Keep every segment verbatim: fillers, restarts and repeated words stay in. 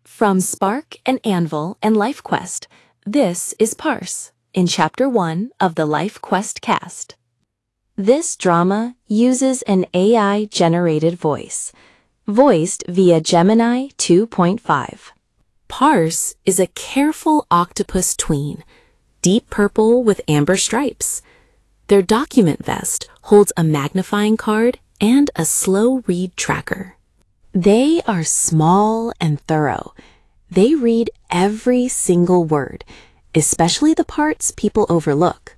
From Spark and Anvil and LifeQuest, this is Parse, in Chapter one of the LifeQuest cast. This drama uses an A I-generated voice, voiced via Gemini two point five. Parse is a careful octopus tween, deep purple with amber stripes. Their document vest holds a magnifying card and a slow read tracker. They are small and thorough. They read every single word, especially the parts people overlook.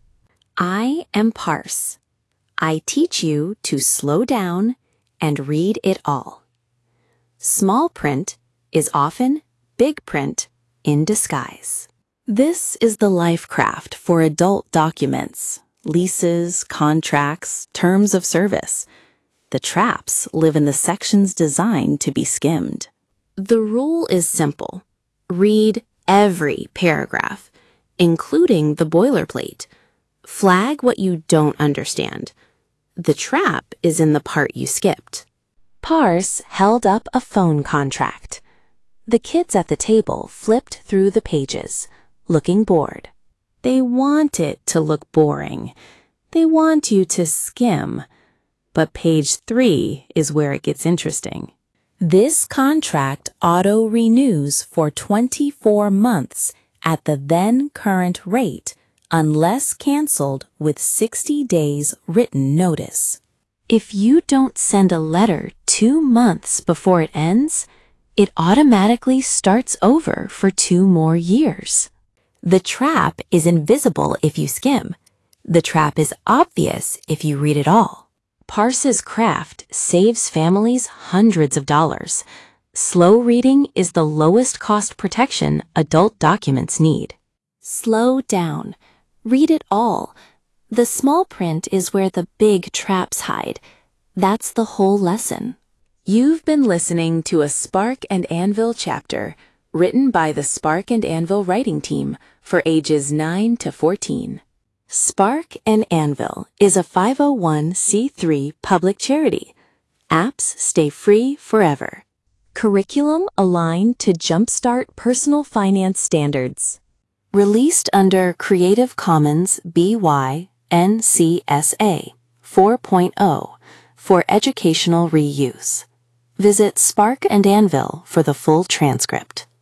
I am Parse. I teach you to slow down and read it all. Small print is often big print in disguise. This is the LifeCraft for adult documents, leases, contracts, terms of service. The traps live in the sections designed to be skimmed. The rule is simple. Read every paragraph, including the boilerplate. Flag what you don't understand. The trap is in the part you skipped. Parse held up a phone contract. The kids at the table flipped through the pages, looking bored. They want it to look boring. They want you to skim. But page three is where it gets interesting. This contract auto-renews for twenty-four months at the then current rate, unless canceled with sixty days written notice. If you don't send a letter two months before it ends, it automatically starts over for two more years. The trap is invisible if you skim. The trap is obvious if you read it all. Parse's craft saves families hundreds of dollars. Slow reading is the lowest cost protection adult documents need. Slow down. Read it all. The small print is where the big traps hide. That's the whole lesson. You've been listening to a Spark and Anvil chapter written by the Spark and Anvil writing team for ages nine to fourteen. Spark and Anvil is a five oh one c three public charity. Apps stay free forever. Curriculum aligned to jumpstart personal finance standards. Released under Creative Commons B Y N C S A four point oh for educational reuse. Visit Spark and Anvil for the full transcript.